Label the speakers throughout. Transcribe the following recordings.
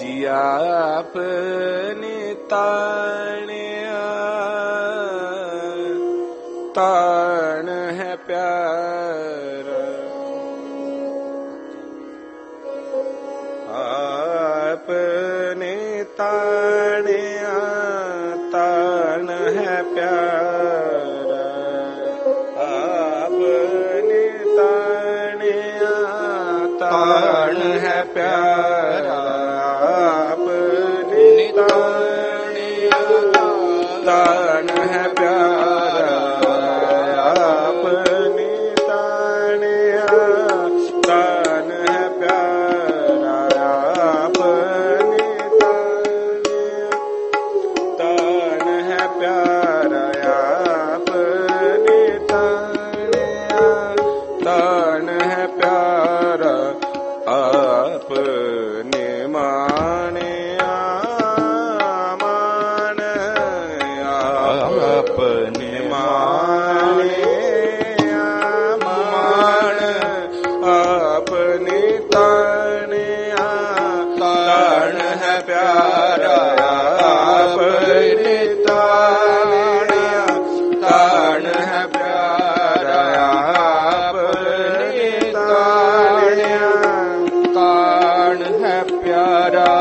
Speaker 1: जिया अपने ताणिया ताण है प्यारा अपने ताणिया ताण है प्यारा अपने ताणिया ताण है प्यारा अपने ताणिया ताण है प्यारा अपने ताणिया ताण है प्यारा अपने ताण है प्यारा अपने ताणिया ताण है प्यारा अपने मानिया मान अपने मानिया मान अपने तानिया ताण है प्यारा अपने तानिया ताण है प्यारा अपने तानिया ताण है प्यारा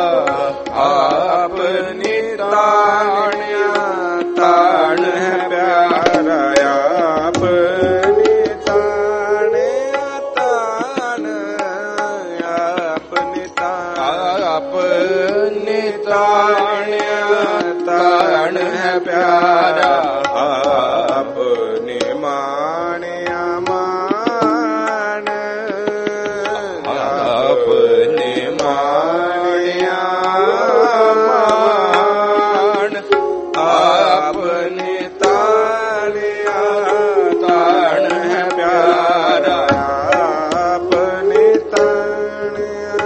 Speaker 1: अपने तानिया ताण है प्यारा अपने तानिया ताण अपने अपने तानिया ताण है प्यारा अपने मानिया मान अपने मानिया मान अपने तानिया ताण है प्यारा अपने तानिया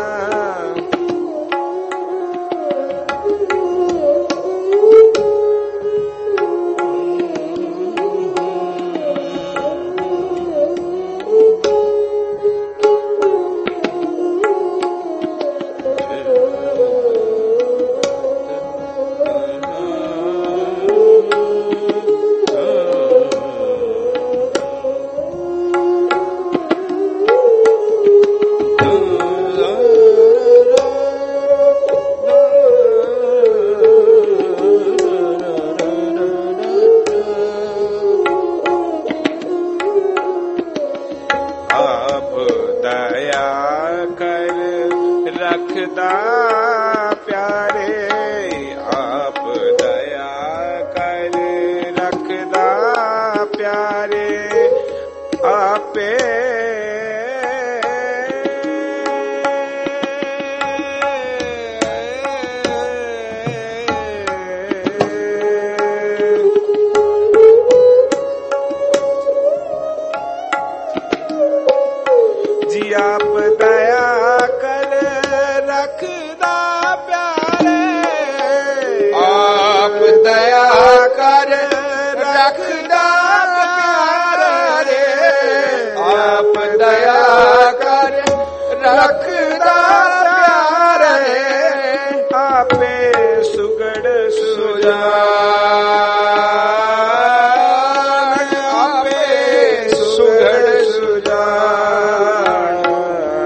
Speaker 1: रखदा प्यारे आप दया कर रखदा प्यारे आपे जी आप दया कर रखदा प्यारे आप दया कर रखदा प्यारे आप दया कर रखदा प्यारे आपे सुगड़ सुजान आपे सुगड़ सुजान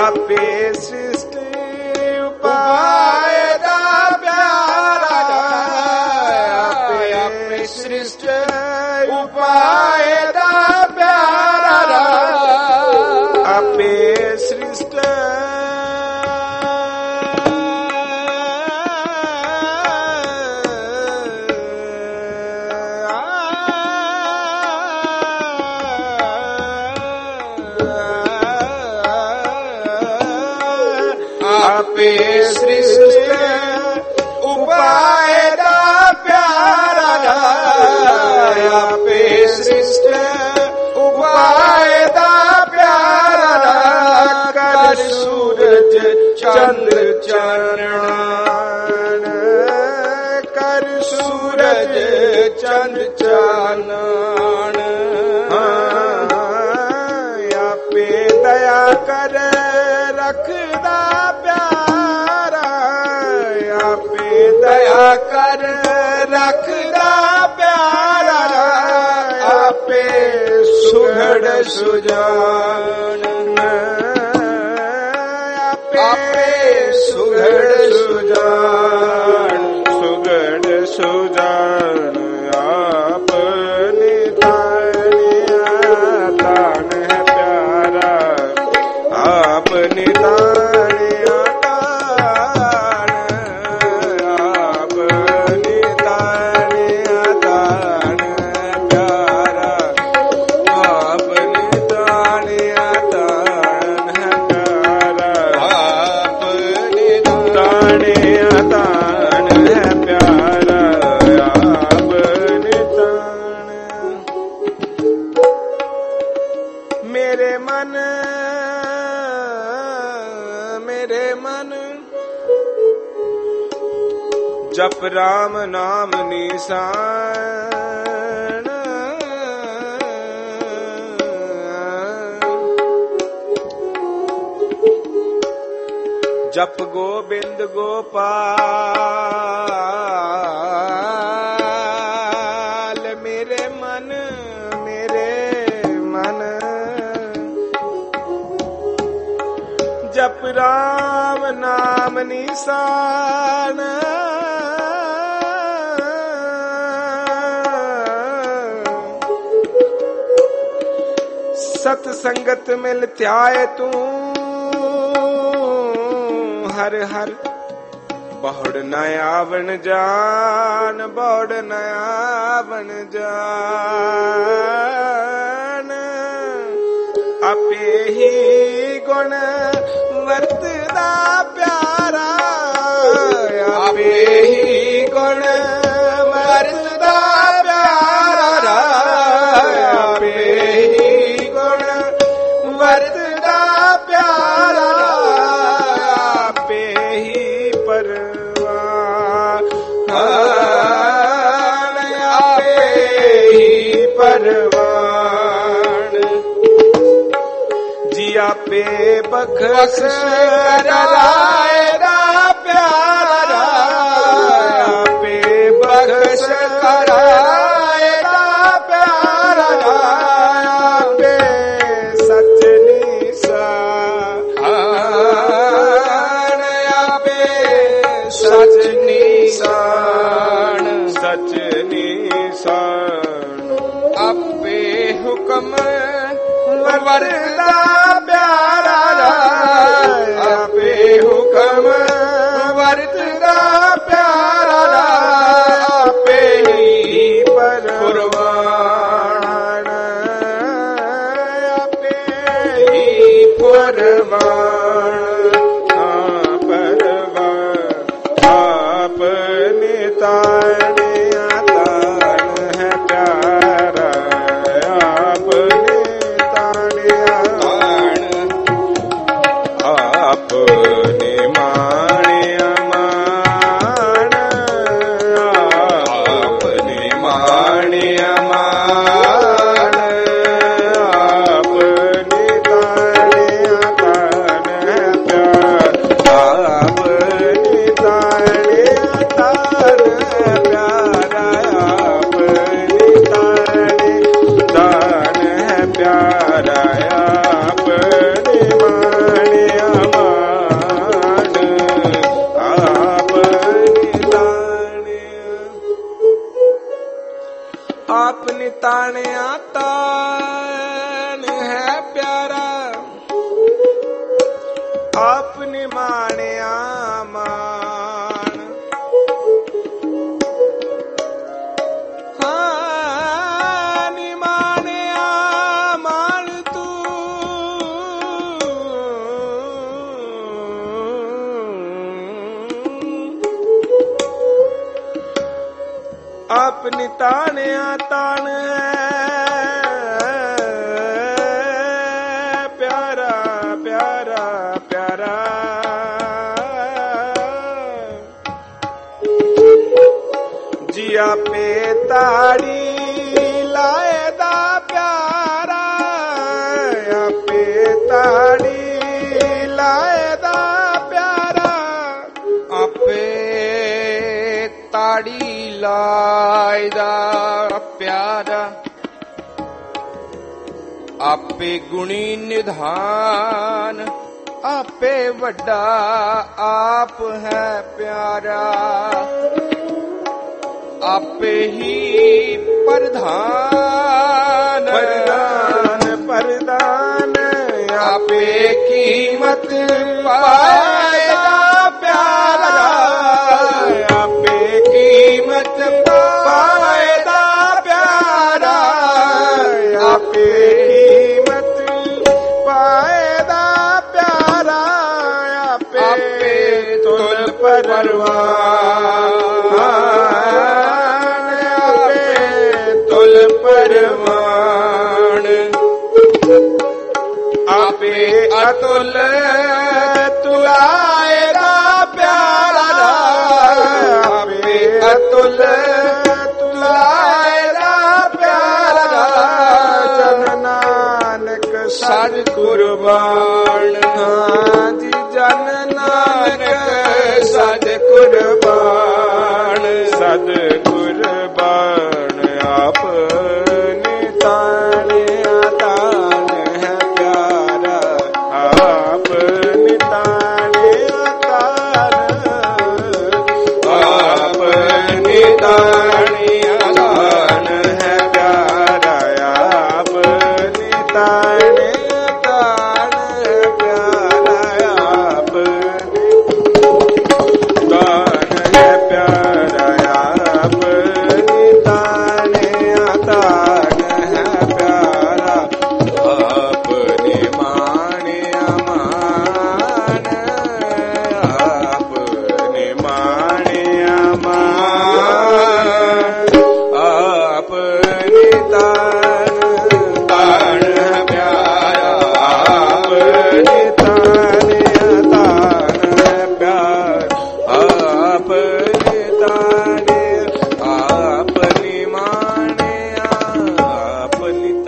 Speaker 2: आपे सृष्टि उपाय दा प्यारा आपे सृष्टि उपाय दा प्यारा आपे सृष्टि आपे सृष्टि उपाय दा प्यारा आपे सृष्टि उपाय दा प्यारा कर सूरज चंद्र चानन कर सूरज चंद्र चानन आपे दया कर रखदा दया कर रखदा प्यारा आपे सुघड़ सुजान आपे सुघड़ सुजान सुघड़ सुजान आपने तानिया तान है प्यारा आपने जप राम नाम निशान जप गोबिंद गोपाल मेरे मन जप राम नाम निशान सतसंगत मिल त्याय तू हर हर बहुड़ न आवण जान बहुड़ न आवण जान आपे ही गुण वरतदा प्यारा आपे ही गुण वरतदा प्यारा आपे ही गुण वरतदा प्यारा आपे ही परवान आपे ही परवान जी आपे बख्श कराए दा प्यारा आपे बख्श कराए दा प्यारा आपे सच निशान आपे सच निशान सच निशान आपे हुक्म वरदा प्यारा आपे हुक्म वरदा प्यारा आपे ही परवान आपे ही परवान आपने ताने तान है प्यारा आपने ताने ਤਾਣਿਆ ਤਾਣ ਹੈ ਪਿਆਰਾ, ਆਪ ਨਿਮਾਣਿਆ ਮਾਣ। ਹਾਂ ਨਿਮਾਣਿਆ ਮਾਣ ਤੂੰ, ਆਪ ਨਿਤਾਣਿਆ ਤਾਣ ਪਿਆਰਾ ਪਿਆਰਾ ਪਿਆਰਾ। ਜੀ ਆਪੇ ਤਾੜੀ ਲਾਏ ਦਾ ਪਿਆਰਾ, ਆਪੇ ਤਾੜੀ ਲਾਏ ਦਾ ਪਿਆਰਾ,
Speaker 1: ਆਪੇ ਤਾੜੀ ਲਾਏ ਦਾ ਪਿਆਰਾ। ਆਪੇ ਗੁਣੀ ਨਿਧਾਨ, ਆਪੇ ਵੱਡਾ ਆਪ ਹੈ ਪਿਆਰਾ। ਆਪੇ ਹੀ ਪ੍ਰਧਾਨ,
Speaker 2: ਪ੍ਰਧਾਨ ਪ੍ਰਧਾਨ,
Speaker 1: ਆਪੇ ਕੀਮਤ ਪਾਏਗਾ ਪਿਆਰਾ।
Speaker 2: ਆਪੇ ਕੀਮਤ ਪਾਏਦਾ ਪਿਆਰਾ, ਆਪੇ ਕੀਮਤ ਪਾਏਦਾ ਪਿਆਰਾ। ਆਪੇ ਤੁਲ ਪਰਵਾਨ, ਆਪੇ ਤੁਲ ਪਰਵਾਨ। ਆਪੇ ਅਤੁਲ ਤੁਲਾਏ ਦਾ ਪਿਆਰਾ, ਆਪੇ ਅਤੁਲ ਤੁਲਾਏ ਦਾ ਪਿਆਰਾ। ਜਨ ਨਾਨਕ ਸਦ ਕੁਰਬਾਨ, ਜੀ ਜਨ ਨਾਨਕ ਸਦ ਕੁਰਬਾਨ। ਸਦ ਕੁਰਬਾਨ ਆਪ ਨਿਤਾਣਿਆ ਤਾਣ ਹੈ ਪਿਆਰਾ, ਆਪ ਨਿਤਾਣਿਆ ਤਾਣ, ਆਪ ਨਿਤਾਣਿਆ ਤਾਣ ਹੈ ਪਿਆਰਾ, ਆਪ ਨਿਤਾਣਿਆ ਤਾਣ ਹੈ ਪਿਆਰਾ। ਆਪ ਨਿਤਾਣ ਹੈ ਪਿਆਰਾ, ਆਪ ਨਿਤਾਣਿਆ ਤਾਣ ਹੈ ਪਿਆਰਾ। ਆਪ ਨਿਮਾਣਿਆ ਮਾਣ, ਆਪ ਨਿਮਾਣਿਆ ਮਾਣ। ਆਪ ਨਿਤਾਣ ਤਾਣ ਹੈ ਪਿਆਰਾ, ਆਪ ਨਿਤਾਣਿਆ ਤਾਣ ਹੈ ਪਿਆਰਾ। ਆਪ ਨਿਤਾਣਿਆ, ਆਪ ਨਿਮਾਣਿਆ, ਆਪ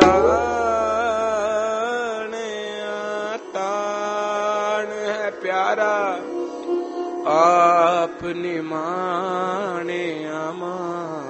Speaker 2: ਨਿਤਾਣਿਆ ਤਾਣ ਹੈ ਪਿਆਰਾ। ਆਪ ਨਿਮਾਣਿਆ ਮਾਣ।